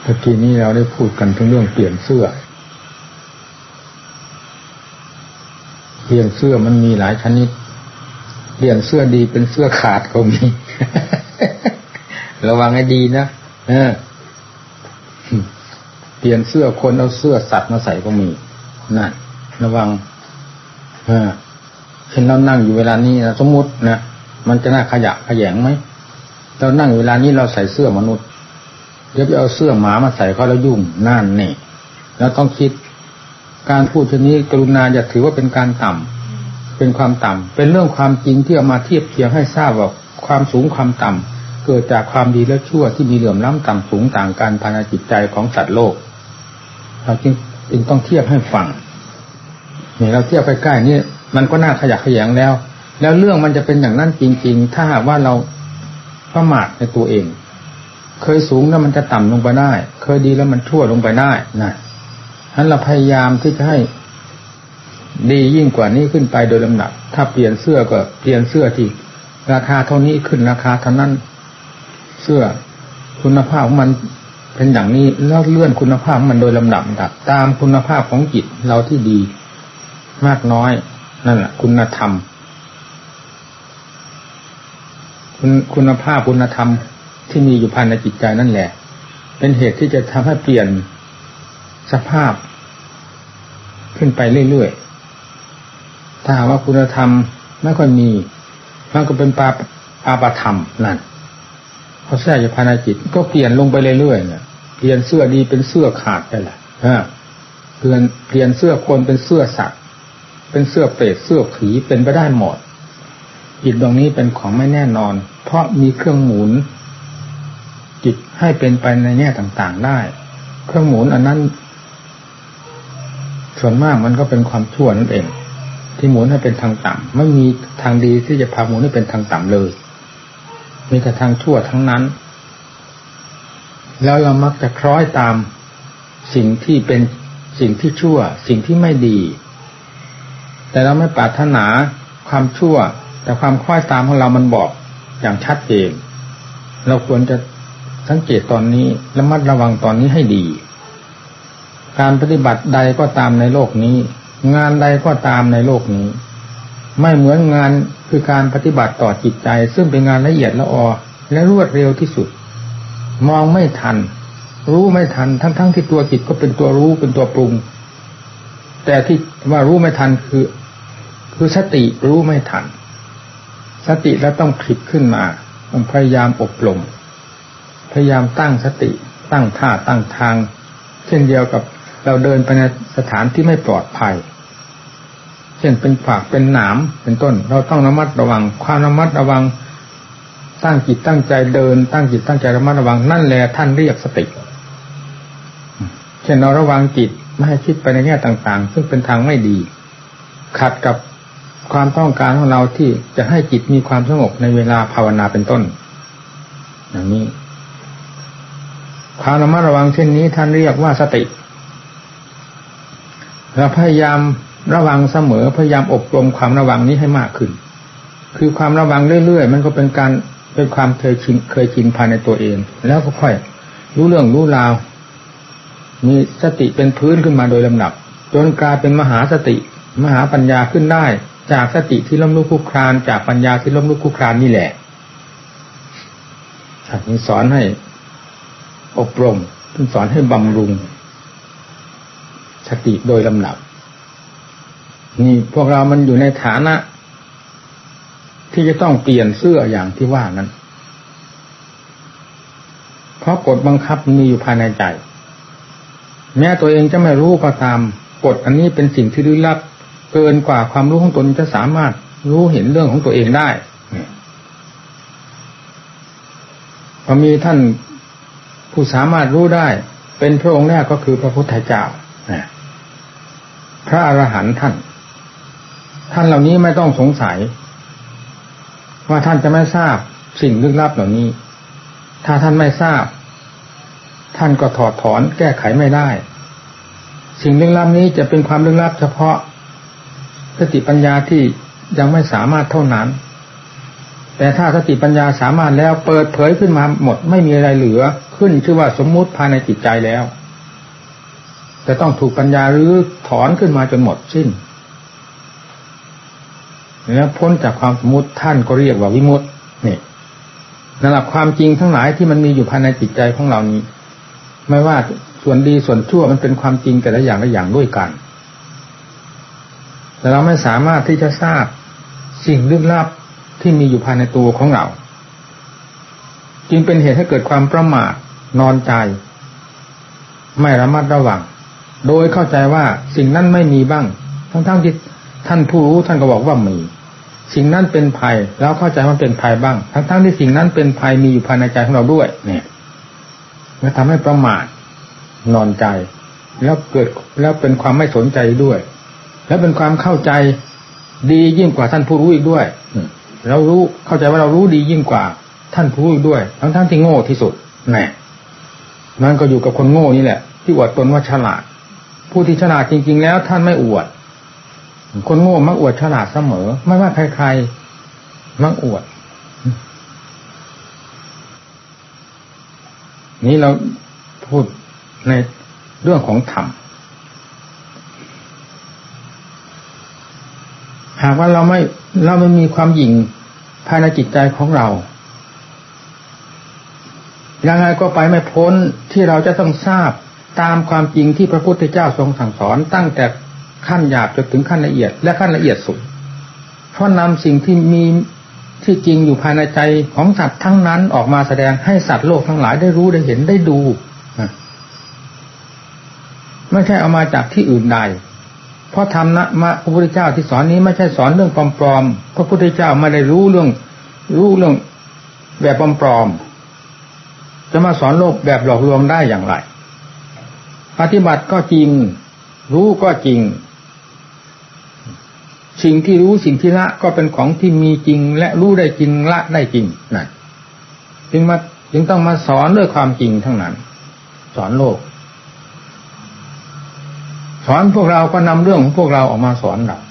มื่อกี้นี้เราได้พูดกันถึงเรื่องเปลี่ยนเสื้อมันมีหลายชนิดเปลี่ยนเสื้อดีเป็นเสื้อขาดก็มี ระวังให้ดีนะเปลี่ยนเสื้อคนเอาเสื้อสัตว์มาใส่ก็มีนั่นระวังเช่นเรานั่งอยู่เวลานี้นะสมมุตินะมันจะน่าขยะแขยงไหมเรานั่งเวลานี้เราใส่เสื้อมนุษย์เดี๋ยวไปเอาเสื้อหมามาใส่เขาแล้วยุ่งนั่นนี่แล้วต้องคิดการพูดเช่นนี้กรุณาอย่าถือว่าเป็นการต่ำเป็นความต่ำเป็นเรื่องความจริงที่เอามาเทียบเคียงให้ทราบว่าความสูงความต่ำเกิดจากความดีและชั่วที่มีเหลื่อมล้ำต่ำสูงต่างกันภายในจิตใจของสัตว์โลกเราจึงต้องเทียบให้ฟังนี่เราเทียบใกล้ๆนี่มันก็น่าขยะแขยงแล้วเรื่องมันจะเป็นอย่างนั้นจริงๆถ้าหากว่าเราประมาทในตัวเองเคยสูงแล้วมันจะต่ำลงไปได้เคยดีแล้วมันชั่วลงไปได้นะฉะนั้นเราพยายามที่จะให้ดียิ่งกว่านี้ขึ้นไปโดยลำดับถ้าเปลี่ยนเสื้อก็เปลี่ยนเสื้อที่ราคาเท่านี้ขึ้นราคาเท่านั้นเสื้อคุณภาพของมันเป็นอย่างนี้แล้วเลื่อนคุณภาพมันโดยลำดับตามคุณภาพของจิตเราที่ดีมากน้อยนั่นแหละคุณธรรมคุณภาพคุณธรรมที่มีอยู่ภายในจิตใจนั่นแหละเป็นเหตุที่จะทำให้เปลี่ยนสภาพขึ้นไปเรื่อยๆถ้าว่าคุณธรรมไม่ค่อยมีมันก็เป็นปาธรรมนั่นพอแทรกอยู่ภายในจิตก็เปลี่ยนลงไปเรื่อยๆเนี่ยเปลี่ยนเสื้อดีเป็นเสื้อขาดไปแหละเปลี่ยนเสื้อคนเป็นเสื้อสัตว์เป็นเสื้อเปรตเสื้อผีเป็นไปได้หมดจิตดวงนี้เป็นของไม่แน่นอนเพราะมีเครื่องหมุนจิตให้เป็นไปในแง่ต่างๆได้เครื่องหมุนอันนั้นส่วนมากมันก็เป็นความชั่วนั่นเองที่หมุนให้เป็นทางต่ำไม่มีทางดีที่จะพาหมุนให้เป็นทางต่ำเลยมีแต่ทางชั่วทั้งนั้นแล้วเรามักจะคล้อยตามสิ่งที่เป็นสิ่งที่ชั่วสิ่งที่ไม่ดีแต่เราไม่ปรารถนาความชั่วแต่ความคล้อยตามของเรามันบอกอย่างชัดเจนเราควรจะสังเกตตอนนี้ระมัดระวังตอนนี้ให้ดีการปฏิบัติใดก็ตามในโลกนี้งานใดก็ตามในโลกนี้ไม่เหมือนงานคือการปฏิบัติต่อจิตใจซึ่งเป็นงานละเอียดละออและรวดเร็วที่สุดมองไม่ทันรู้ไม่ทันทั้งที่ตัวจิตก็เป็นตัวรู้เป็นตัวปรุงแต่ที่ว่ารู้ไม่ทันคือสติรู้ไม่ทันสติแล้วต้องผลิตขึ้นมาต้องพยายามอบรมพยายามตั้งสติตั้งท่าตั้งทางเช่นเดียวกับเราเดินไปในสถานที่ไม่ปลอดภัยเช่นเป็นขวากเป็นหนามเป็นต้นเราต้องระมัดระวังความระมัดระวังตั้งจิตตั้งใจเดินตั้งจิตตั้งใจระมัดระวังนั่นแหละท่านเรียกสติเช่นเราระวังจิตไม่ให้คิดไปในแง่ต่างๆซึ่งเป็นทางไม่ดีขัดกับความต้องการของเราที่จะให้จิตมีความสงบในเวลาภาวนาเป็นต้นอย่างนี้ความระมัดระวังเช่นนี้ท่านเรียกว่าสติเราพยายามระวังเสมอพยายามอบรมความระวังนี้ให้มากขึ้นคือความระวังเรื่อยๆมันก็เป็นความเคยชินภายในตัวเองแล้วก็ค่อยรู้เรื่องรู้ราวมีสติเป็นพื้นขึ้นมาโดยลำดับจนกลายเป็นมหาสติมหาปัญญาขึ้นได้จากสติที่ล้มลุกคลุกคลานจากปัญญาที่ล้มลุกคลุกคลานนี่แหละท่านสอนให้อบรมท่านสอนให้บำรุงสติโดยลำดับนี่พวกเรามันอยู่ในฐานะที่จะต้องเปลี่ยนเสื้ออย่างที่ว่านั้นเพราะกฎบังคับมีอยู่ภายในใจแม้ตัวเองจะไม่รู้ก็ตามกฎอันนี้เป็นสิ่งที่ลึกลับเกินกว่าความรู้ของตนจะสามารถรู้เห็นเรื่องของตัวเองได้พอมีท่านผู้สามารถรู้ได้เป็นพระองค์แรกก็คือพระพุทธเจ้าพระอรหันต์ท่านเหล่านี้ไม่ต้องสงสัยว่าท่านจะไม่ทราบสิ่งลึกลับเหล่านี้ถ้าท่านไม่ทราบท่านก็ถอดถอนแก้ไขไม่ได้สิ่งลึกลับนี้จะเป็นความลึกลับเฉพาะสติปัญญาที่ยังไม่สามารถเท่านั้นแต่ถ้าสติปัญญาสามารถแล้วเปิดเผยขึ้นมาหมดไม่มีอะไรเหลือขึ้นชื่อว่าสมมุติภายในจิตใจแล้วจะต้องถูกปัญญารื้อถอนขึ้นมาจนหมดสิ้นแล้วพ้นจากความสมมุติท่านก็เรียกว่าวิมุตตินี่นั่นแหละความจริงทั้งหลายที่มันมีอยู่ภายในจิตใจของเรานี้ไม่ว่าส่วนดีส่วนชั่วมันเป็นความจริงแต่ละอย่างละอย่างด้วยกันแต่เราไม่สามารถที่จะทราบสิ่งลึกลับที่มีอยู่ภายในตัวของเราจึงเป็นเหตุให้เกิดความประมาทนอนใจไม่ระมัดระวังโดยเข้าใจว่าสิ่งนั้นไม่มีบ้างทั้งที่ท่านผู้รู้ท่านก็บอกว่ามีสิ่งนั้นเป็นภัยแล้วเข้าใจว่าเป็นภัยบ้างทั้งที่สิ่งนั้นเป็นภัยมีอยู่ภายในใจของเราด้วยเนี่ยมันทำให้ประมาทนอนใจแล้วเกิดแล้วเป็นความไม่สนใจด้วยแล้วเป็นความเข้าใจดียิ่งกว่าท่านผู้รู้อีกด้วยเรารู้เข้าใจว่าเรารู้ดียิ่งกว่าท่านผู้รู้อีกด้วยทั้งที่โง่ที่สุดแน่มันก็อยู่กับคนโง่นี่แหละที่อวดตนว่าฉลาดผู้ที่ฉลาดจริงๆแล้วท่านไม่อวดคนโง่มักอวดฉลาดเสมอไม่ว่าใครๆมักอวดนี้เราพูดในเรื่องของธรรมหากว่าเราไม่มีความหยิ่งภายในจิตใจของเรายังไงก็ไปไม่พ้นที่เราจะต้องทราบตามความจริงที่พระพุทธเจ้าทรงสั่งสอนตั้งแต่ขั้นหยาบจนถึงขั้นละเอียดและขั้นละเอียดสุดเพราะนำสิ่งที่มีที่จริงอยู่ภายในใจของสัตว์ทั้งนั้นออกมาแสดงให้สัตว์โลกทั้งหลายได้รู้ได้เห็นได้ดูไม่ใช่เอามาจากที่อื่นใดเพราะธรรมะพระพุทธเจ้าที่สอนนี้ไม่ใช่สอนเรื่องปลอมๆพระพุทธเจ้าไม่ได้รู้เรื่องแบบปลอมๆจะมาสอนโลกแบบหลอกลวงได้อย่างไรปฏิบัติก็จริงรู้ก็จริงสิ่งที่รู้สิ่งที่ละก็เป็นของที่มีจริงและรู้ได้จริงละได้จริงนั่นจึงต้องมาสอนด้วยความจริงทั้งนั้นสอนโลกสอนพวกเราก็นำเรื่องของพวกเราออกมาสอนเรา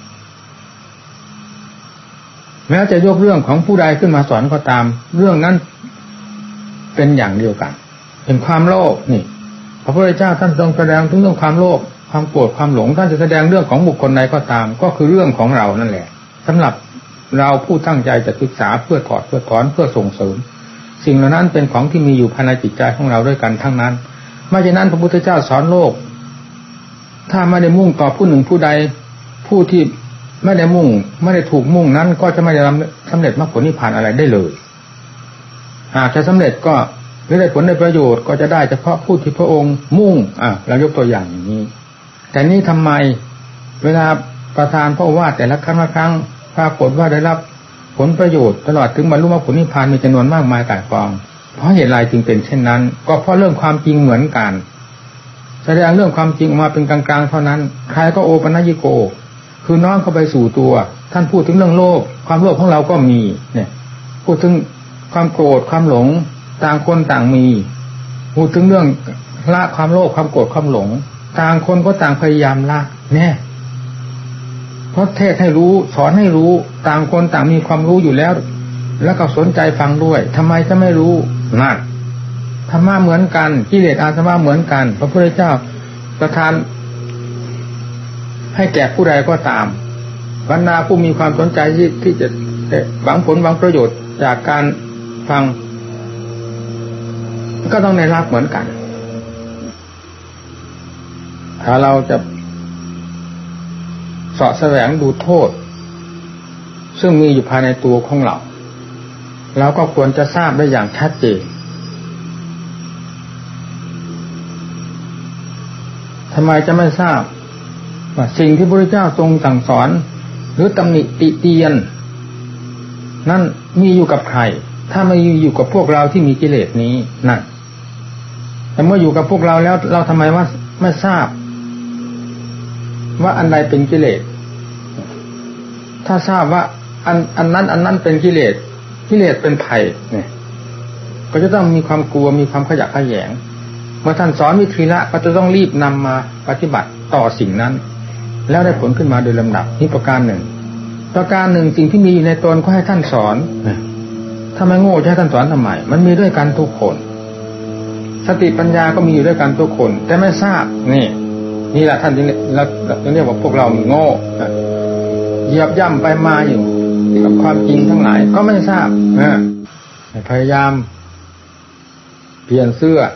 แม้จะยกเรื่องของผู้ใดขึ้นมาสอนก็ตามเรื่องนั้นเป็นอย่างเดียวกันเป็นความโลภนี่พระพุทธเจ้าท่านทรงแสดงถึงเรื่องความโลภความโกรธความหลงท่านจะแสดงเรื่องของบุคคลใดก็ตามก็คือเรื่องของเรานั่นแหละสำหรับเราผู้ตั้งใจจะศึกษาเพื่อถอดเพื่อถอนเพื่อส่งเสริมสิ่งเหล่านั้นเป็นของที่มีอยู่ภายในจิตใจของเราด้วยกันทั้งนั้นไม่ฉะนั้นพระพุทธเจ้าสอนโลกถ้าไม่ได้มุ่งต่อผู้หนึ่งผู้ใดผู้ที่ไม่ได้มุ่งไม่ได้ถูกมุ่งนั้นก็จะไม่ได้สำเร็จมรรคผลนิพพานอะไรได้เลยหากจะสำเร็จก็ไม่ได้ผลในประโยชน์ก็จะได้เฉพาะผู้ที่พระองค์มุ่งเรายกตัวอย่างอย่างนี้แต่นี่ทำไมเวลาประทานพระโอวาทแต่ละครั้งปรากฏว่าได้รับผลประโยชน์ตลอดถึงบรรลุมรรคผลนิพพานมีจำนวนมากมายก่ายกองเพราะเหตุไรจึงเป็นเช่นนั้นก็เพราะเรื่องความจริงเหมือนกันแสดงเรื่องความจริงออกมาเป็นกลางๆเท่านั้นใครก็โอปัญญิโกคือน้อมเข้าไปสู่ตัวท่านพูดถึงเรื่องโลภความโลภของเราก็มีเนี่ยพูดถึงความโกรธความหลงต่างคนต่างมีพูดถึงเรื่องละความโลภความโกรธความหลงต่างคนก็ต่างพยายามละเนี่ยเพราะเทศให้รู้สอนให้รู้ต่างคนต่างมีความรู้อยู่แล้วแล้วก็สนใจฟังด้วยทำไมจะไม่รู้นั่นธรรมะเหมือนกันกิเลสอาสวะเหมือนกันพระพุทธเจ้าประทานให้แก่ผู้ใดก็ตามบรรดาผู้มีความสนใจที่จะหวังผลหวังประโยชน์จากการฟังก็ต้องได้รับเหมือนกันถ้าเราจะเสาะแสวงดูโทษซึ่งมีอยู่ภายในตัวของเราก็ควรจะทราบได้อย่างชัดเจนทำไมจะไม่ทราบว่าสิ่งที่พระพุทธเจ้าทรงสั่งสอนหรือตำหนิติเตียนนั่นมีอยู่กับใครถ้าไม่อยู่กับพวกเราที่มีกิเลสนี้นั่นแต่เมื่ออยู่กับพวกเราแล้วเราทำไมว่าไม่ทราบว่าอันใดเป็นกิเลสถ้าทราบว่าอันนั้นเป็นกิเลสเป็นภัยเนี่ยก็จะต้องมีความกลัวมีความขยะแขยงเมื่อท่านสอนวิธีละก็จะต้องรีบนำมาปฏิบัติต่อสิ่งนั้นแล้วได้ผลขึ้นมาโดยลำดับนี่ประการหนึ่งสิ่งที่มีอยู่ในตนก็ให้ท่านสอนถ้าไม่โง่จะให้ท่านสอนทำไมมันมีด้วยกันทุกคนสติปัญญาก็มีอยู่ด้วยกันทุกคนแต่ไม่ทราบนี่แหละท่านเราเรียกว่าพวกเราโง่เหยียบย่ำไปมาอยู่กับความจริงทั้งหลายก็ไม่ทราบพยายามเปลี่ยนเสื้อ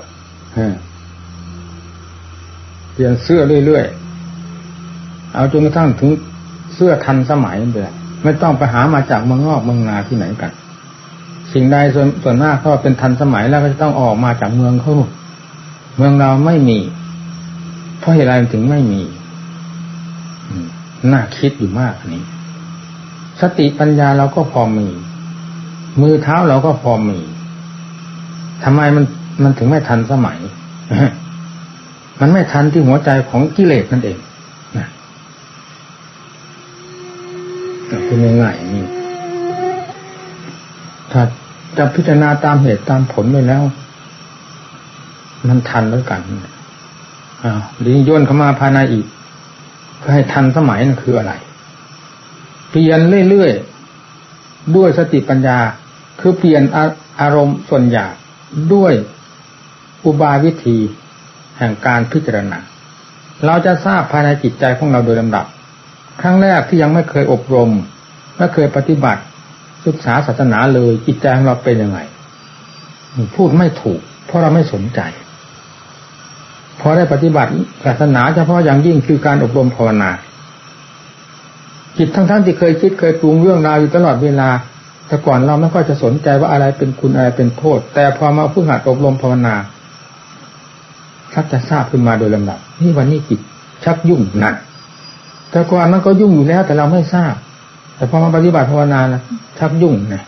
เรื่อยๆเอาจนกระทั่งถึงเสื้อทันสมัยนั่นเลยไม่ต้องไปหามาจากเมืองนอกเมืองนาที่ไหนกันสิ่งใดส่วนมากเขาเป็นทันสมัยแล้วก็จะต้องออกมาจากเมืองเขาเมืองเราไม่มีเพราะเหตุไรถึงไม่มีน่าคิดอยู่มากนี้สติปัญญาเราก็พอมีมือเท้าเราก็พอมีทำไมมันถึงไม่ทันสมัย มันไม่ทันที่หัวใจของกิเลสนั่นเองนะเป็นง่ายๆนี่ถ้าจะพิจารณาตามเหตุตามผลไปแล้วมันทันแล้วกันหรือย่นเข้ามาภายในอีกเพื่อให้ทันสมัยนั่นคืออะไรเปลี่ยนเรื่อยๆด้วยสติปัญญาคือเปลี่ยนอารมณ์ส่วนหยาบด้วยอุบายวิธีแห่งการพิจารณาเราจะทราบภายในจิตใจของเราโดยลำดับครั้งแรกที่ยังไม่เคยอบรมไม่เคยปฏิบัติศึกษาศาสนาเลยจิตใจของเราเป็นยังไงพูดไม่ถูกเพราะเราไม่สนใจพอได้ปฏิบัติศาสนาเฉพาะอย่างยิ่งคือการอบรมภาวนาจิตทั้งที่เคยคิดเคยปรุงเรื่องราวอยู่ตลอดเวลาแต่ก่อนเราไม่ค่อยจะสนใจว่าอะไรเป็นคุณอะไรเป็นโทษแต่พอมาฝึกหัดอบรมภาวนาชักจะทราบขึ้นมาโดยลำดับนี่วันนี้จิตชักยุ่งหนักแต่ก่อนมันก็ยุ่งอยู่แล้วแต่เราไม่ทราบแต่พอมาปฏิบัติภาวนานะชักยุ่งนะ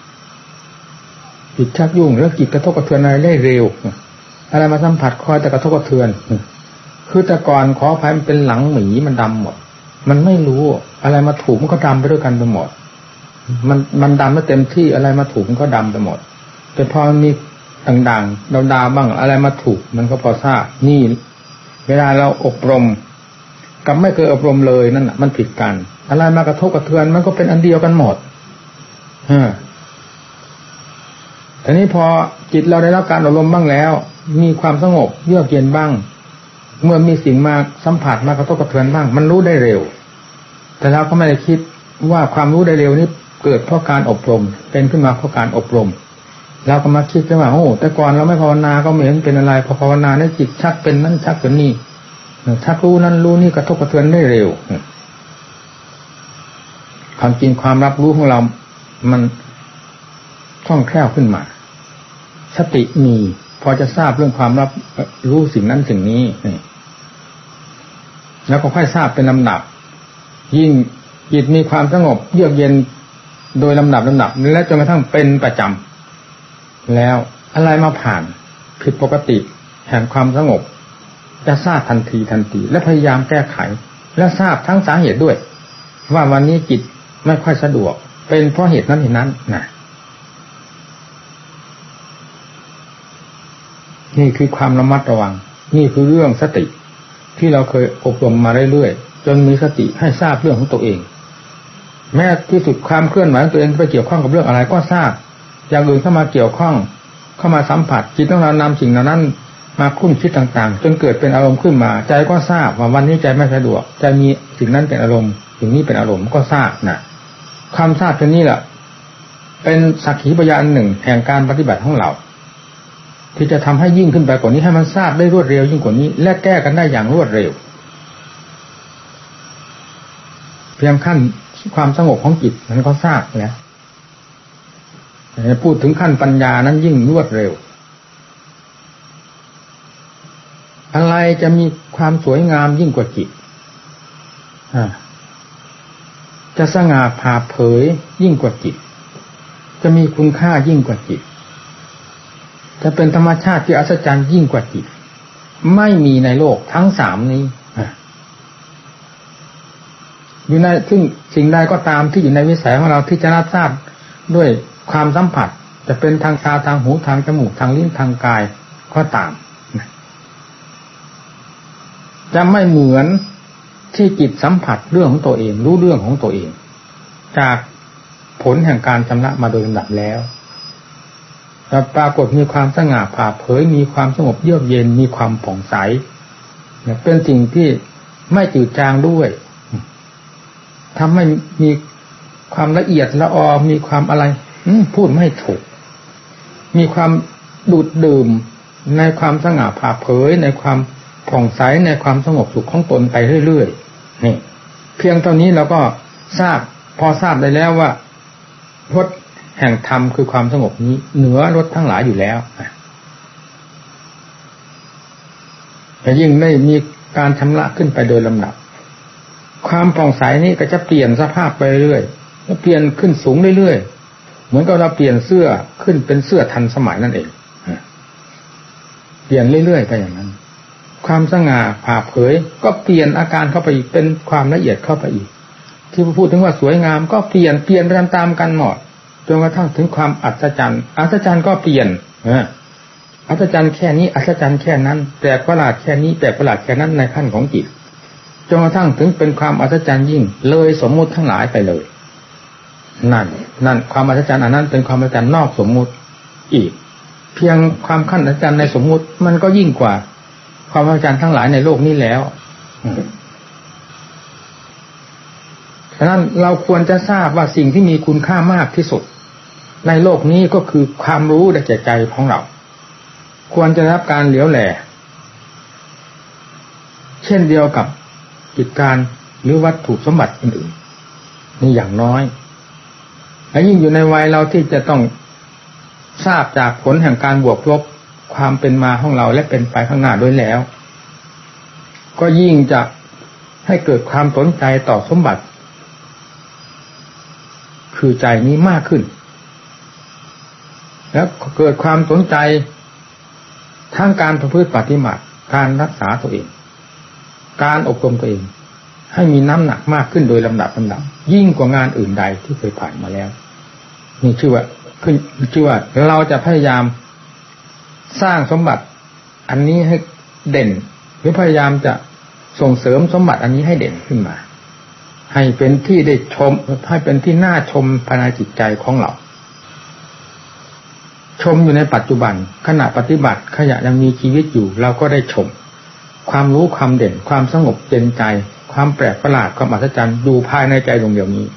จิตชักยุ่งแล้วจิตกระทบกระเทือนอะไรได้เร็วอะไรมาสัมผัสคอยแต่กระทบกระเทือนคือแต่ก่อนขออภัยมันเป็นหลังหมีมันดำหมดมันไม่รู้อะไรมาถูกมันก็ดำไปด้วยกันไปหมดมันดำไม่เต็มที่อะไรมาถูกมันก็ดำไปหมดแต่พอมันมีด่างๆดาวๆบ้างอะไรมาถูกมันก็พอทราบนี่เวลาเราอบรมกับไม่เคยอบรมเลยนั่นน่ะมันผิดกันอะไรมากระทบกระเทือนมันก็เป็นอันเดียวกันหมดทีนี้พอจิตเราได้รับการอบรมบ้างแล้วมีความสงบเยือกเย็นบ้างเมื่อมีสิ่งมาสัมผัสมากระทบกระเทือนบ้างมันรู้ได้เร็วแต่เราก็ไม่ได้คิดว่าความรู้ได้เร็วนี้เกิดเพราะการอบรมเป็นขึ้นมาเพราะการอบรมเราก็มาคิดว่าโอ้แต่ก่อนเราไม่ภาวนาก็ไม่เห็นเป็นอะไรพอภาวนาเนี่ยจิตชักเป็นนั่นชักเป็นนี่ชักรู้นั่นรู้นี่กระทบกระเทือนได้เร็วความจริงความรับรู้ของเรามันคล่องแคล่วขึ้นมาสติมีพอจะทราบเรื่องความรับรู้สิ่งนั้นสิ่งนี้แล้วก็ค่อยทราบเป็นลำดับยิ่งจิตมีความสงบเยือกเย็นโดยลำดับและจนกระทั่งเป็นประจำแล้วอะไรมาผ่านผิดปกติแห่งความสงบจะทราบทันทีและพยายามแก้ไขและทราบทั้งสาเหตุด้วยว่าวันนี้จิตไม่ค่อยสะดวกเป็นเพราะเหตุนั้นเหตุนั้นนะนี่คือความระมัดระวังนี่คือเรื่องสติที่เราเคยอบรมมาเรื่อยๆจนมีสติให้ทราบเรื่องของตัวเองแม้ที่สุดความเคลื่อนไหวของตัวเองไปเกี่ยวข้องกับเรื่องอะไรก็ทราบอย่างอื่นเข้ามาเกี่ยวข้องเข้ามาสัมผัสจิตของเรานำสิ่งนั้นมาคุ้นคิดต่างๆจนเกิดเป็นอารมณ์ขึ้นมาใจก็ทราบว่าวันนี้ใจไม่สะดวกใจมีสิ่งนั้นเป็นอารมณ์สิ่งนี้เป็นอารมณ์ก็ทราบนะความทราบเช่นนี้แหละเป็นสักขีพยานหนึ่งแห่งการปฏิบัติของเราที่จะทำให้ยิ่งขึ้นไปกว่านี้ให้มันทราบได้รวดเร็วยิ่งกว่านี้และแก้กันได้อย่างรวดเร็วเพียงขั้นความสงบของจิตมันก็ทราบแล้วพูดถึงขั้นปัญญานั้นยิ่งรวดเร็วอะไรจะมีความสวยงามยิ่งกว่าจิตจะสง่าผ่าเผยยิ่งกว่าจิตจะมีคุณค่ายิ่งกว่าจิตจะเป็นธรรมชาติที่อัศจรรย์ยิ่งกว่าจิตไม่มีในโลกทั้งสามนี้อยู่ในซึ่งสิ่งใดก็ตามที่อยู่ในวิสัยของเราที่จะรับทราบด้วยความสัมผัสจะเป็นทางตาทางหูทางจมูกทางลิ้นทางกายก็ตามจะไม่เหมือนที่จิตสัมผัสเรื่องของตัวเองรู้เรื่องของตัวเองจากผลแห่งการชำระมาโดยลำดับแล้วแต่ปรากฏมีความสง่าผ่าเผยมีความสงบเยือกเย็นมีความผ่องใสเป็นสิ่งที่ไม่จืดจางด้วยทำให้มีความละเอียดละออมีความอะไรพูดไม่ถูกมีความดูดดื่มในความสง่าผ่าเผยในความผ่องใสในความสงบสุขของตนไปเรื่อยๆนี่เพียงเท่านี้เราก็พอทราบได้แล้วว่ารสแห่งธรรมคือความสงบนี้เหนือรสทั้งหลายอยู่แล้วแต่ยิ่งได้มีการชำระขึ้นไปโดยลำดับความผ่องใสนี้ก็จะเปลี่ยนสภาพไปเรื่อยๆเปลี่ยนขึ้นสูงเรื่อยๆเหมือนกับเราเปลี่ยนเสื้อขึ้นเป็นเสื้อทันสมัยนั่นเองเปลี่ยนเรื่อยๆไปอย่างนั้นความสง่าผ่าเผยก็เปลี่ยนอาการเข้าไปอีกเป็นความละเอียดเข้าไปอีกที่พูดถึงว่าสวยงามก็เปลี่ยนไปตามกันหมดจนกระทั่งถึงความอัศจรรย์ก็เปลี่ยนอัศจรรย์แค่นี้อัศจรรย์แค่นั้นแปลกประหลาดแค่นี้แปลกประหลาดแค่นั้นในขั้นของจิตจนกระทั่งถึงเป็นความอัศจรรย์ยิ่งเลยสมมุติทั้งหลายไปเลยนั่นความอัศจรรย์อันนั้นเป็นความอัศจรรย์นอกสมมุติอีกเพียงความขั้นอัศจรรย์ในสมมุติมันก็ยิ่งกว่าความอัศจรรย์ทั้งหลายในโลกนี้แล้วฉะนั้นเราควรจะทราบว่าสิ่งที่มีคุณค่ามากที่สุดในโลกนี้ก็คือความรู้ในใจของเราควรจะรับการเหลียวแลเช่นเดียวกับกิจการหรือวัตถุสมบัติอื่นๆนี่อย่างน้อยและยิ่งอยู่ในวัยเราที่จะต้องทราบจากผลแห่งการบวกลบความเป็นมาของเราและเป็นไปข้างหน้าด้วยแล้วก็ยิ่งจะให้เกิดความสนใจต่อสมบัติคือใจนี้มากขึ้นแล้วเกิดความสนใจทั้งการประพฤติปฏิบัติการรักษาตัวเองการอบรมตัวเองให้มีน้ำหนักมากขึ้นโดยลำดับยิ่งกว่างานอื่นใดที่เคยผ่านมาแล้วนี่ชื่อว่าเราจะพยายามสร้างสมบัติอันนี้ให้เด่นหรือพยายามจะส่งเสริมสมบัติอันนี้ให้เด่นขึ้นมาให้เป็นที่ได้ชมให้เป็นที่น่าชมภายในจิตใจของเราชมอยู่ในปัจจุบันขณะปฏิบัติขณะยังมีชีวิตอยู่เราก็ได้ชมความรู้ความเด่นความสงบเย็นใจความแปลกประหลาดความอัศจรรย์อยู่ภายในใจดวงเดียวนี้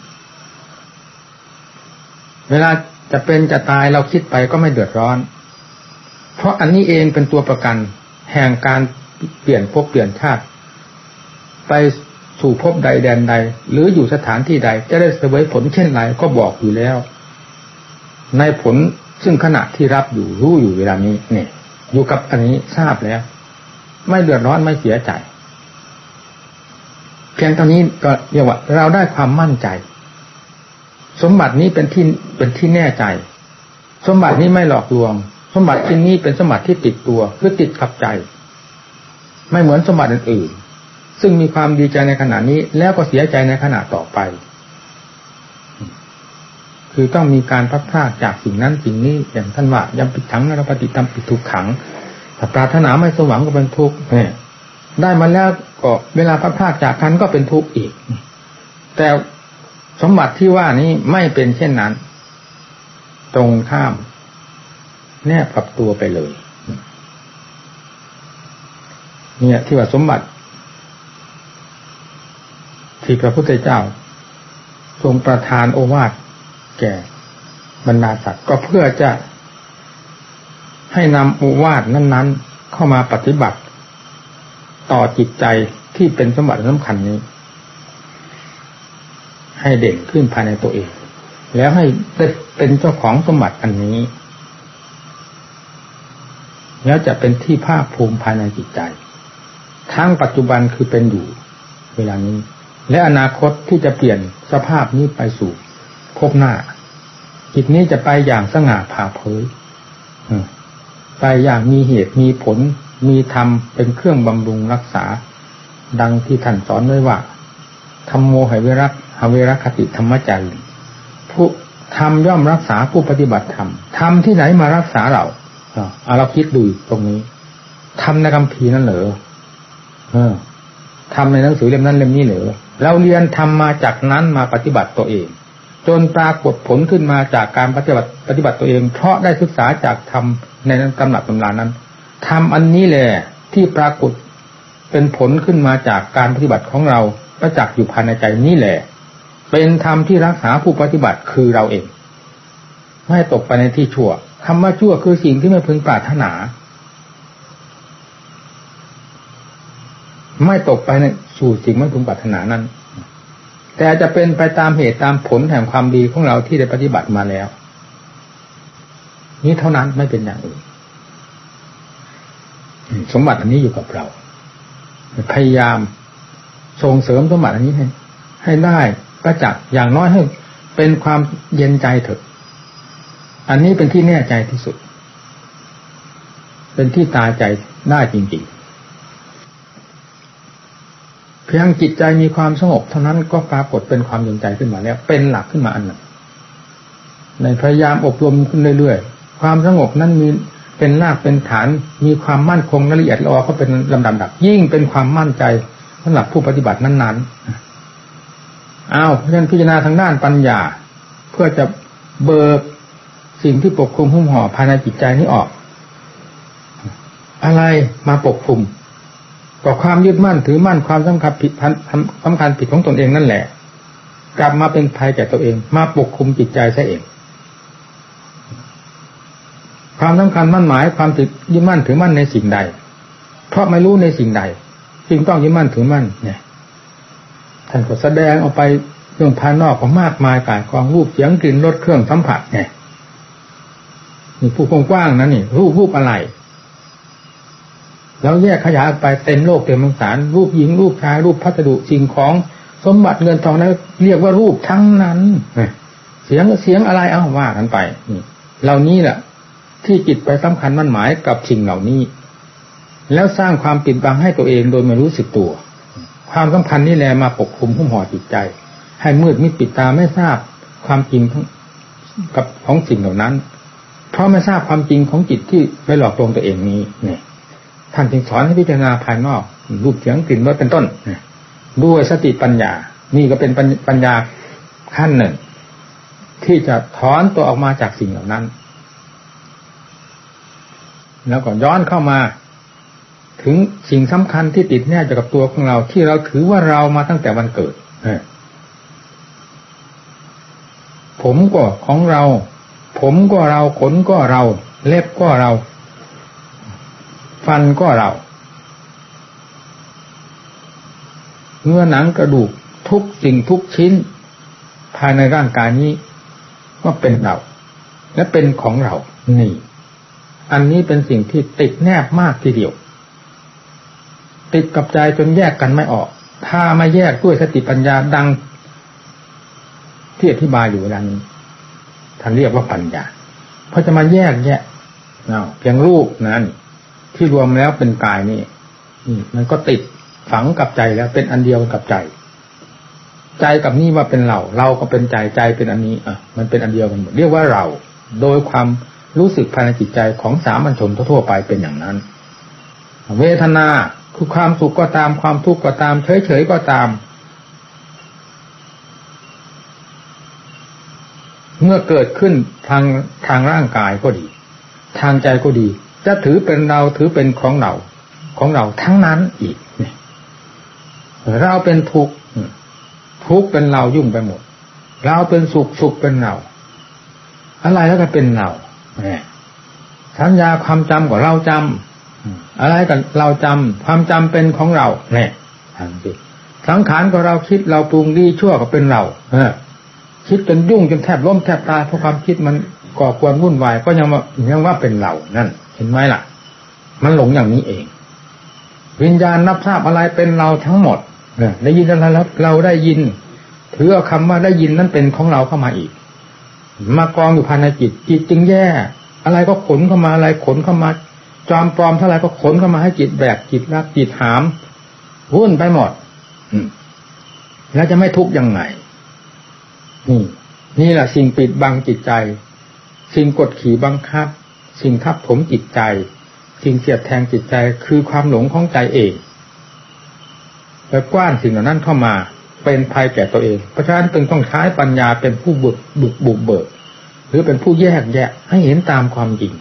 เวลาจะเป็นจะตายเราคิดไปก็ไม่เดือดร้อนเพราะอันนี้เองเป็นตัวประกันแห่งการเปลี่ยนภพเปลี่ยนชาติไปสู่ภพใดแดนใดหรืออยู่สถานที่ใดจะได้เสวยผลเช่นไรก็บอกอยู่แล้วในผลซึ่งขณะที่รับอยู่รู้อยู่เวลานี้เนี่ยอยู่กับอันนี้ทราบแล้วไม่เดือดร้อนไม่เสียใจเพียงเท่านี้ก็เรียกว่าเราได้ความมั่นใจสมบัตินี้เป็นที่แน่ใจสมบัตินี้ไม่หลอกลวงสมบัติชิ้นนี้เป็นสมบัติที่ติดตัวคือติดกับใจไม่เหมือนสมบัติอื่นๆซึ่งมีความดีใจในขณะนี้แล้วก็เสียใจในขณะต่อไปคือต้องมีการพัดพรากจากสิ่งนั้นสิ่งนี้อย่างท่านว่ายัมปิถังนรปฏิตัมปิทุกขังถ้าปรารถนาไม่สมหวังก็เป็นทุกข์ได้มาแล้วก็เวลาพัดพรากจากกันก็เป็นทุกข์อีกแต่สมบัติที่ว่านี้ไม่เป็นเช่นนั้นตรงข้ามแนบกับตัวไปเลยเนี่ยที่ว่าสมบัติที่พระพุทธเจ้าทรงประทานโอวาทแก่บรรดาสัตว์ก็เพื่อจะให้นำโอวาทนั้นๆเข้ามาปฏิบัติต่อจิตใจที่เป็นสมบัติสำคัญนี้ให้เด่นขึ้นภายในตัวเองแล้วให้ได้เป็นเจ้าของสมบัติอันนี้แล้วจะเป็นที่ภาคภูมิภายในจิตใจทั้งปัจจุบันคือเป็นอยู่เวลานี้และอนาคตที่จะเปลี่ยนสภาพนี้ไปสู่ภพหน้าจิตนี้จะไปอย่างสง่าผ่าเผยไปอย่างมีเหตุมีผลมีธรรมเป็นเครื่องบำรุงรักษาดังที่ท่านสอนไว้ว่าธัมโมหเวรคติธรรมจารีผู้ธรรมย่อมรักษาผู้ปฏิบัติธรรมธรรมที่ไหนมารักษาเราเราคิดดูตรงนี้ธรรมในคัมภีร์นั่นเหรอธรรมในหนังสือเล่มนั้นเล่มนี้เหรอเราเรียนธรรมมาจากนั้นมาปฏิบัติตัวเองจนปรากฏผลขึ้นมาจากการปฏิบัติตัวเองเพราะได้ศึกษาจากธรรมในตำรับตำรานั้นธรรมอันนี้แหละที่ปรากฏเป็นผลขึ้นมาจากการปฏิบัติของเราประจักษ์อยู่ภายในใจนี่แหละเป็นธรรมที่รักษาผู้ปฏิบัติคือเราเองไม่ตกไปในที่ชั่วคำว่าชั่วคือสิ่งที่ไม่พึงปรารถนาไม่ตกไปในสู่สิ่งไม่พึงปรารถนานั้นแต่จะเป็นไปตามเหตุตามผลแห่งความดีของเราที่ได้ปฏิบัติมาแล้วนี้เท่านั้นไม่เป็นอย่างอื่นสมบัติอันนี้อยู่กับเราพยายามส่งเสริมสมบัติอันนี้ให้ได้ประจักษ์อย่างน้อยให้เป็นความเย็นใจเถอะอันนี้เป็นที่แน่ใจที่สุดเป็นที่ตายใจได้จริงๆเพียงจิตใจมีความสงบเท่านั้นก็ปรากฏเป็นความเย็นใจขึ้นมาแล้วเป็นหลักขึ้นมาอันหนึ่งในพยายามอบรมขึ้นเรื่อยๆความสงบนั้นมีเป็นรากเป็นฐานมีความมั่นคงละเอียดละออก็เป็นลำดับยิ่งเป็นความมั่นใจสำหรับผู้ปฏิบัตินั้นๆเพราะฉะนั้นพิจารณาทางด้านปัญญาเพื่อจะเบิกสิ่งที่ปกคลุมหุ้มห่อภายในจิตใจนี้ออกอะไรมาปกคลุมก็ความยึดมั่นถือมั่นความสำคัญผิดของตนเองนั่นแหละกลับมาเป็นภัยแก่ตัวเองมาปกคลุมจิตใจซะเองความสำคัญมั่นหมายความยึดมั่นถือมั่นในสิ่งใดเพราะไม่รู้ในสิ่งใดจึงต้องยึดมั่นถือมั่นเนี่ยท่านก็แสดงออกไปเรื่องภายนอกก็มากมายกายกองรูปเสียงกลิ่นรสเครื่องสัมผัสเนี่ยนี่ผู้กว้างๆนั้นนี่รูปอะไรแล้วแยกขยายไปเต็มโลกเต็มสงสารรูปหญิงรูปชายรูปพัสดุสิ่งของสมบัติเงินทองนั้นเรียกว่ารูปทั้งนั้นเสียงอะไรว่ากันไปนี่เหล่านี้แหละที่จิตไปสำคัญมั่นหมายกับสิ่งเหล่านี้แล้วสร้างความปิดบังให้ตัวเองโดยไม่รู้สึกตัวความสำคัญนี่แหละมาปกคลุมหุ้มห่อจิตใจให้มืดมิดปิดตาไม่ทราบความจริงกับของสิ่งเหล่านั้นเพราะไม่ทราบความจริงของจิตที่ไปหลอกลวงตัวเองนี้เนี่ยท่านจึงสอนให้พิจารณาภายนอกรูปเสียงกลิ่นรสเป็นต้นด้วยสติปัญญานี่ก็เป็นปัญญาขั้นหนึ่งที่จะถอนตัวออกมาจากสิ่งเหล่านั้นแล้วก็ย้อนเข้ามาถึงสิ่งสำคัญที่ติดแนบอยู่กับตัวของเราที่เราถือว่าเรามาตั้งแต่วันเกิดผมก็ของเราผมก็เราขนก็เราเล็บก็เราฟันก็เราเนื้อหนังกระดูกทุกสิ่งทุกชิ้นภายในร่างกายนี้ก็เป็นเราและเป็นของเรานี่อันนี้เป็นสิ่งที่ติดแนบมากทีเดียวติดกับใจจนแยกกันไม่ออกถ้าไม่แยกด้วยสติปัญญาดังที่อธิบายอยู่เวลานี้ท่านเรียกว่าปัญญาเพราะจะมาแยกแยะเพียงรูปนั้นที่รวมแล้วเป็นกายนี่มันก็ติดฝังกับใจแล้วเป็นอันเดียวกับใจใจกับนี่ว่าเป็นเราก็เป็นใจใจเป็นอันนี้มันเป็นอันเดียวกันหมดเรียกว่าเราโดยความรู้สึกภายในจิตใจของสามัญชนทั่วไปเป็นอย่างนั้นเวทนาคือความสุขก็ตามความทุกข์ก็ตามเฉยๆก็ตามเมื่อเกิดขึ้นทางร่างกายก็ดีทางใจก็ดีจะถือเป็นเราถือเป็นของเราทั้งนั้นอีกเราเป็นทุกข์เป็นเรายุ่งไปหมดเราเป็นสุขเป็นเราอะไรแล้วก็เป็นเราสัญญาความจำก็เราจำอะไรกันเราจำความจำเป็นของเราเนี่ยทันทีสังขารก็เราคิดเราปรุงดีชั่วก็เป็นเราคิดจนยุ่งจนแทบล้มแทบตายเพราะความคิดมันก่อกวนวุ่นวายก็ยังว่าเป็นเรานั่นเห็นไหมล่ะมันหลงอย่างนี้เองวิญญาณรับทราบอะไรเป็นเราทั้งหมดได้ยินอะไรแล้วเราได้ยินถือเอาคำว่าได้ยินนั้นเป็นของเราเข้ามาอีกมากองอยู่ภายในจิตจึงแย่อะไรก็ขนเข้ามาอะไรขนเข้ามาจอมปลอมเท่าไรก็ขนเข้ามาให้จิตแบกจิตรักจิตหามวุ่นไปหมดแล้วจะไม่ทุกข์ยังไงนี่แหละสิ่งปิดบังจิตใจสิ่งกดขี่บังคับสิ่งทับถมจิตใจสิ่งเสียดแทงจิตใจคือความหลงของใจเองไปกว้านสิ่งเหล่านั้นเข้ามาเป็นภัยแก่ตัวเองเพราะฉะนั้นจึงต้องใช้ปัญญาเป็นผู้บุกเบิกหรือเป็นผู้แยกแยะให้เห็นตามความจริง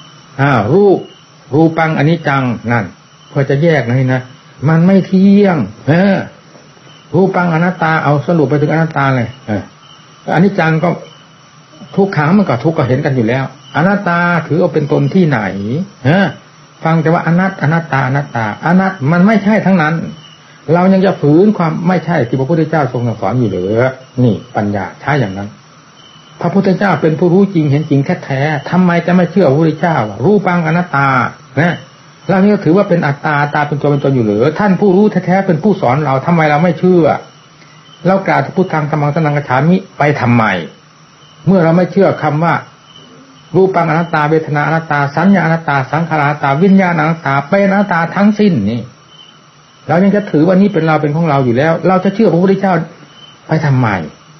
รูปังอนิจจังนั่นเพื่อจะแยกนะมันไม่เที่ยงรูปังอนัตตาเอาสรุปไปถึงอนัตตาเลยอนิจจังก็ทุกขังมันก็ทุกข์ก็เห็นกันอยู่แล้วอนัตตาถือเอาเป็นตนที่ไหนฟังแต่ว่าอนัตตามันไม่ใช่ทั้งนั้นเรายังจะฝืนความไม่ใช่ที่พระพุทธเจ้าทรงสอนอยู่หรือนี่ปัญญาใช้อย่างนั้นพระพุทธเจ้าเป็นผู้รู้จริงเห็นจริงแท้ๆทำไมจะไม่เชื่อพระพุทธเจ้ารูปังอนัตตาเรานี่ก็ถือว่าเป็นอัตตาเป็นตัวเป็นตนอยู่หรือท่านผู้รู้แท้ๆเป็นผู้สอนเราทำไมเราไม่เชื่อเรากล่าวพุทธังธัมมังสรณังคัจฉามิไปทำไมเมื่อเราไม่เชื่อคำว่ารูปังอนัตตาเวทนาอนัตตาสัญญาอนัตตาสังขารอนัตตาวิญญาณอนัตตาเป็นอนัตตาทั้งสิ้นนี่เรายังจะถือว่านี้เป็นเราเป็นของเราอยู่แล้วเราจะเชื่อพระพุทธเจ้าไปทำไม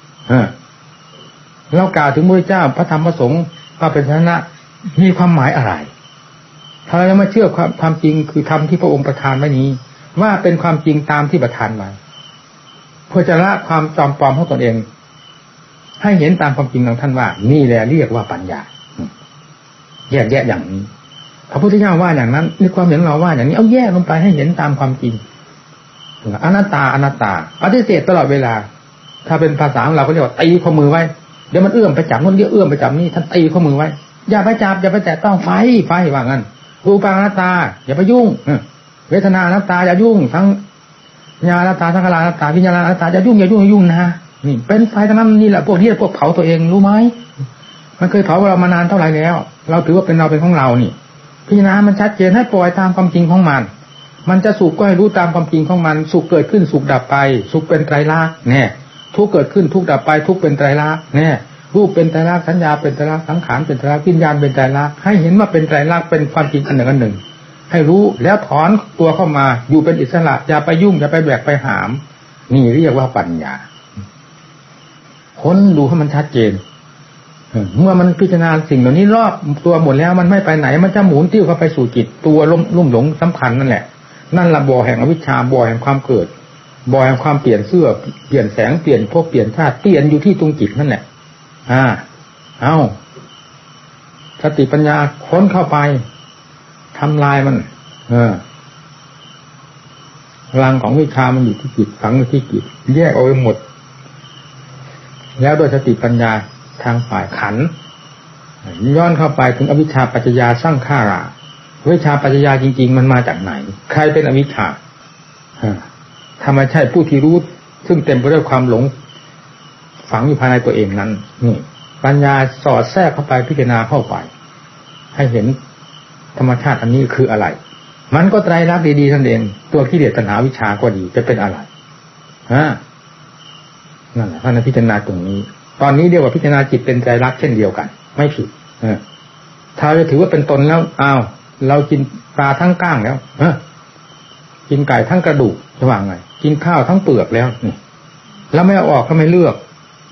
เรากล่าวถึงพระพุทธเจ้าพระธรรมพระสงฆ์ว่าเป็นศาสนามีความหมายอะไรถ้าเรายังไม่เชื่อความจริงคือธรรมที่พระองค์ประทานไว้นี้ว่าเป็นความจริงตามที่ประทานไว้เพื่อจะละความจอมปลอมของตนเองให้เห็นตามความจริงของท่านว่านี่แหละเรียกว่าปัญญาแยกแยะอย่างนี้พระพุทธเจ้าว่าอย่างนั้นในความเห็นเราว่าอย่างนี้เอาแยกลงไปให้เห็นตามความจริงอนัตตาปฏิเสธตลอดเวลาถ้าเป็นภาษาของเราก็เรียกว่าตีข้อมือไว้เดี๋ยวมันเอื้อมไปจับนู่นเดี๋ยวเอื้อมไปจับนี่ท่านตีข้อมือไว้อย่าไปจับอย่าไปแตะต้องไฟว่างั้นรูปังอนัตตาอย่าไปยุ่งเวทนาอนัตตาอย่ายุ่งทั้งญาณอนัตตาสังขารอนัตตาวิญญาณอนัตตาอย่ายุ่งนะนี่เป็นไฟทั้งนั้นนี่แหละพวกนี้พวกเผาตัวเองรู้ไหมมันเคยเผาเรามานานเท่าไหร่แล้วเราถือว่าเป็นเราเป็นของเรานี่พิจารณามันชัดเจนให้ปล่อยตามความจริงของมันจะสุขก็ให้รู้ตามความจริงของมันสุขเกิดขึ้นสุขดับไปสุขเป็นไตรลักษณ์แน่ทุกเกิดขึ้นทุกดับไปทุกเป็นไตรลักษณ์แน่รูปเป็นไตรลักษณ์สัญญาเป็นไตรลักษณ์สังขารเป็นไตรลักษณ์วิญญาณเป็นไตรลักษณ์ให้เห็นว่าเป็นไตรลักษณ์เป็นความจริงอันหนึ่งให้รู้แล้วถอนตัวเข้ามาอยู่เป็นอิสระอย่าไปยุ่งอย่าไปแบกไปหามนี่เรียกว่าปัญญาค้นดูให้มันชัดเจนเมื่อมันพิจารณาสิ่งเหล่านี้รอบตัวหมดแล้วมันไม่ไปไหนมันจะหมุนติ้วเข้าไปสู่จิตตัวลุ่มหลงสำคัญนั่นแหละนั่นละบ่อแห่งอวิชชาบ่อแห่งความเกิดบ่อแห่งความเปลี่ยนเสื้อเปลี่ยนแสงเปลี่ยนภพเปลี่ยนชาติเปลี่ยนอยู่ที่ตรงจิตนั่นแหละเอาสติปัญญาค้นเข้าไปทำลายมันพลังของวิชามันอยู่ที่จิตฝังอยู่ที่จิตแยกเอาไว้หมดแล้วโดยสติปัญญาทางฝ่ายขันธ์ย้อนเข้าไปถึงอวิชชาปัจจยาสร้างข้าราวิชาปัจจยาจริงๆมันมาจากไหนใครเป็นอวิชชาถ้าไม่ใช่ผู้ที่รู้ซึ่งเต็มไปด้วยความหลงฝังอยู่ภายในตัวเองนั้นนี่ปัญญาสอดแทรกเข้าไปพิจารณาเข้าไปให้เห็นธรรมชาติอันนี้คืออะไรมันก็ไตรลักษณ์ดีๆนั่นเองตัวกิเลสตัณหาวิชาก็ดีจะเป็นอะไรนั่นแหละท่านพิจารณาตรงนี้ตอนนี้เรียกว่าพิจารณาจิตเป็นไตรลักษณ์เช่นเดียวกันไม่ผิดถ้าจะถือว่าเป็นตนแล้วเรากินปลาทั้งก้างแล้วกินไก่ทั้งกระดูกจะว่าไงกินข้าวทั้งเปลือกแล้วนี่แล้วไม่เอาออกก็ไม่เลือก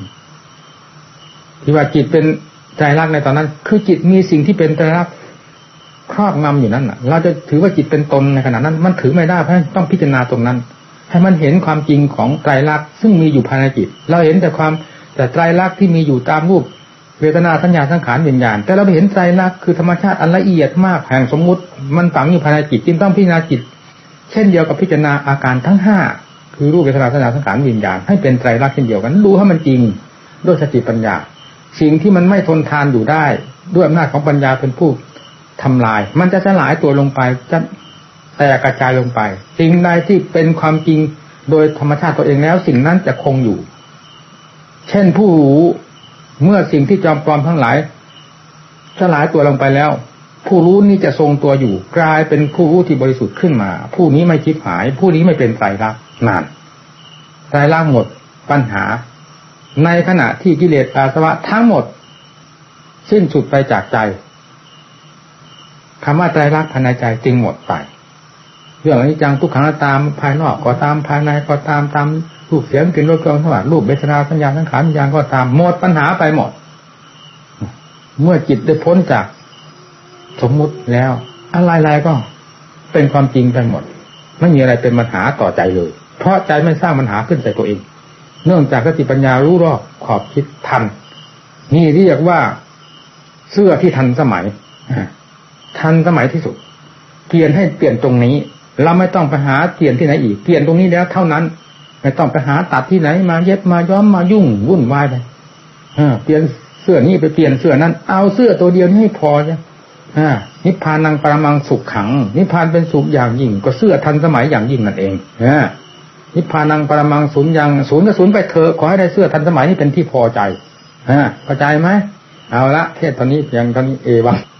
ที่ว่าจิตเป็นไตรลักษณ์ในตอนนั้นคือจิตมีสิ่งที่เป็นไตรลักษณ์ครอบงำอยู่นั่นน่ะเราจะถือว่าจิตเป็นตนในขณะนั้นมันถือไม่ได้เพราะต้องพิจารณาตรงนั้นให้มันเห็นความจริงของไตรลักษณ์ซึ่งมีอยู่ภายในจิตเราเห็นแต่ไตรลักษณ์ที่มีอยู่ตามรูปเวทนาสัญญาสังขารวิญญาณแต่เราไปเห็นไตรลักษณ์คือธรรมชาติอันละเอียดมากแห่งสมมุติมันฝังอยู่ภายในจิตจึงต้องพิจารณาจิตเช่นเดียวกับพิจารณาอาการทั้ง5คือรูปเวทนาสัญญาสังขารวิญญาณให้เป็นไตรลักษณ์เช่นเดียวกันดูให้มันจริงด้วยสติปัญญาสิ่งที่มันไม่ทนทานอยู่ได้ด้วยอำนาจของปัญญาเป็นผู้ทำลายมันจะสลายตัวลงไปจะแตกกระจายลงไปสิ่งใดที่เป็นความจริงโดยธรรมชาติตัวเองแล้วสิ่งนั้นจะคงอยู่เช่นผู้รู้เมื่อสิ่งที่จอมปลอมทั้งหลายสลายตัวลงไปแล้วผู้รู้นี้จะทรงตัวอยู่กลายเป็นผู้รู้ที่บริสุทธิ์ขึ้นมาผู้นี้ไม่ชิบหายผู้นี้ไม่เป็นไตรลักษณ์นั่นไตรลักษณ์หมดปัญหาในขณะที่กิเลสอาสวะทั้งหมดสิ้นสุดไปจากใจคำว่าไตรลักษณ์ภายในใจจึงหมดไปเรื่องอนิจจังทุกขังอนัตตาภายนอกก็ตามภายในก็ตามรูปเสียงกลิ่นรสเครื่องสัมผัสรูปเวทนาสัญญาสังขารวิญญาณก็ตามหมดปัญหาไปหมดเมื่อจิตได้พ้นจากสมมุติแล้วอะไรๆก็เป็นความจริงไปหมดไม่มีอะไรเป็นปัญหาต่อใจเลยเพราะใจไม่สร้างปัญหาขึ้นใส่ตัวเองเนื่องจากสติปัญญารู้รอบขอบคิดทันนี่เรียกว่าเสื้อที่ทันสมัยทันสมัยที่สุดเปลี่ยนให้เปลี่ยนตรงนี้เราไม่ต้องไปหาเปลี่ยนที่ไหนอีกเปลี่ยนตรงนี้แล้วเท่านั้นไม่ต้องไปหาตัดที่ไหนมาเย็บมาย้อมมายุ่งวุ่นวายไปเปลี่ยนเสื้อนี้ไปเปลี่ยนเสื้อนั้นเอาเสื้อตัวเดียวนี้ให้พอจ้ะนิพพานังปรมังสุขขังนิพพานเป็นสุขอย่างยิ่งก็เสื้อทันสมัยอย่างยิ่งนั่นเองนิพพานังปรมังศูนย์ยังศูนย์ก็ศูนย์ไปเถอะขอให้ได้เสื้อทันสมัยนี่เป็นที่พอใจเข้าใจไหมเอาละเทศตอนนี้เพียงเท่านี้เอวัง